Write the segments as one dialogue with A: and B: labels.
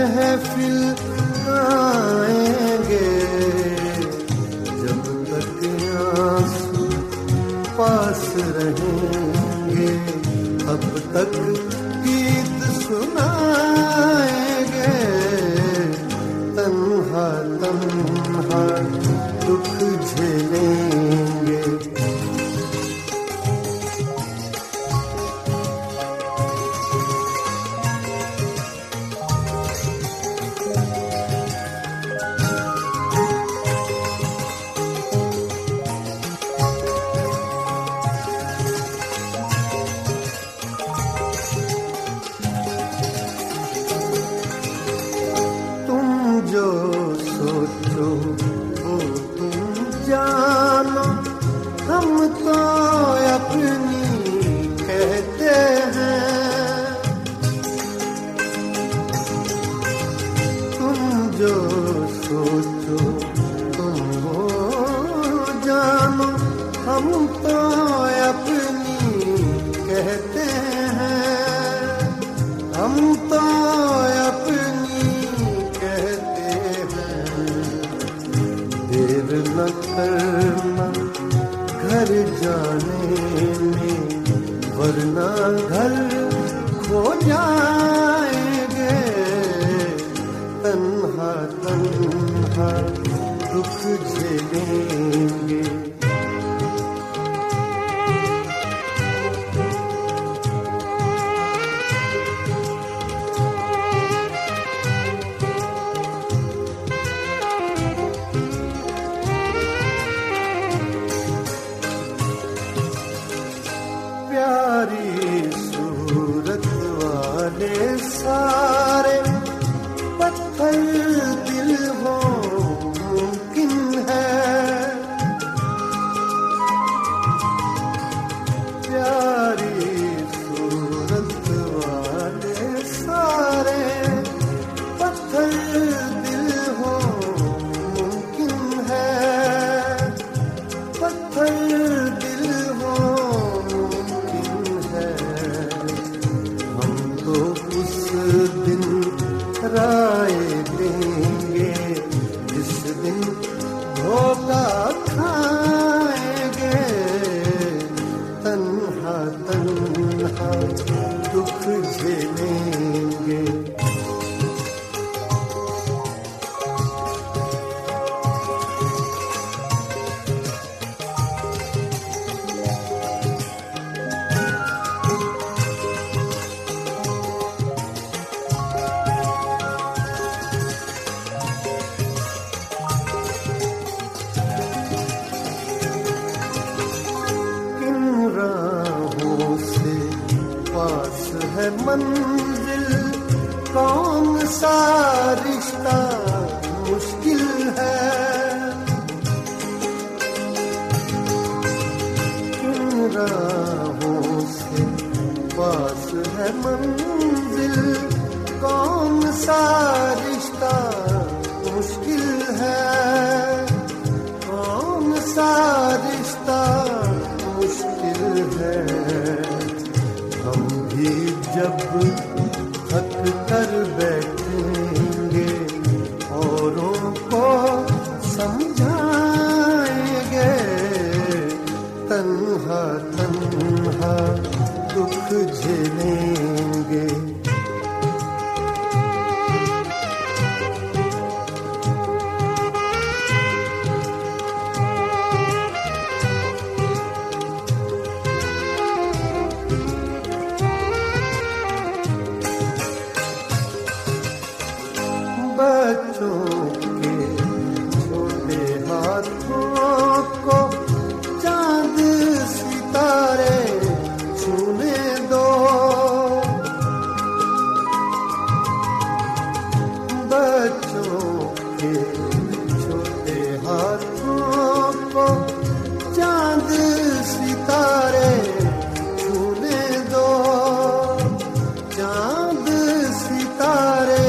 A: महफिल गाएंगे, जब तक आंसू पास रहेंगे तब तक गीत सुनाएंगे। तन्हा तन्हा दुख झेलेंगे। जो सोचो वो तुम जानो, हम तो अपनी कहते हैं। तुम जो सोचो तुम वो जानो, हम तो अपनी कहते हैं। हम तो न करना घर जाने में, वरना घर खो जाएंगे। तन्हा तन्हा दुख झेलेंगे। प्यारी सूरत वाले सारे पत्थर दिल हो मुमकिन है। प्यारी सूरत वाले सारे पत्थर दिल हो मुमकिन है। पत्थर दिल हो दिन राय देंगे, जिस दिन धोखा खाएंगे। तन्हा तन्हा दुख झेलेंगे। राहों से पास है मंजिल, कौन सा रिश्ता मुश्किल है। किन राहों से पास है मंजिल, कौन सा रिश्ता मुश्किल है। कौन सा रिश्ता मुश्किल है। हम भी जब थक कर बैठेंगे, औरों को समझाएंगे। तन्हा तन्हा दुख झेलेंगे। बच्चों के छोटे हाथों को चांद सितारे छूने दो। बच्चों के छोटे हाथों को चांद सितारे छूने दो। चांद सितारे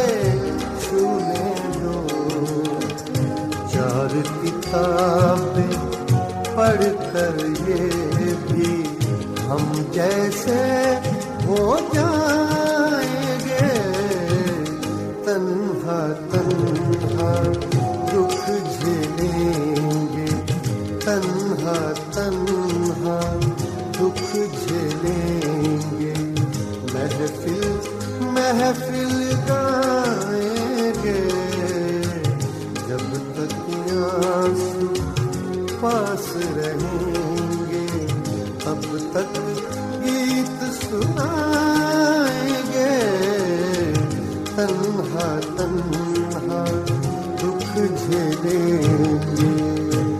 A: चार किताबें पढ़कर ये भी हम जैसे हो जाएंगे। तन तन्हा तन्हा दुख झेलेंगे, तन्हा तन्हा दुख झेलेंगे। महफिल महफिल गाएंगे, जब तक आंसू पास रहेंगे, अब तक गीत सुनाएंगे। तन्हा तन्हा दुख झेलेंगे।